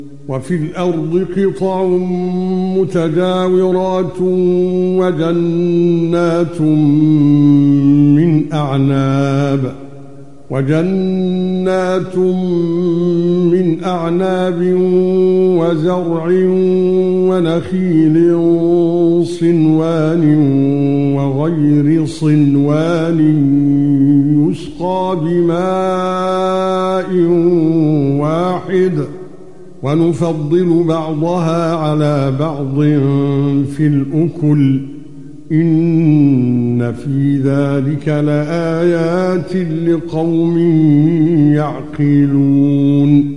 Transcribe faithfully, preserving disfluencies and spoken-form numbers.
وفي الأرض قطع متجاورات وجنات من أعناب وجنات من أعناب وزرع ونخيل صنوان وغير صنوان يسقى بماء واحد ونفضل بعضها على بعض في الأكل إن في ذلك لآيات لقوم يعقلون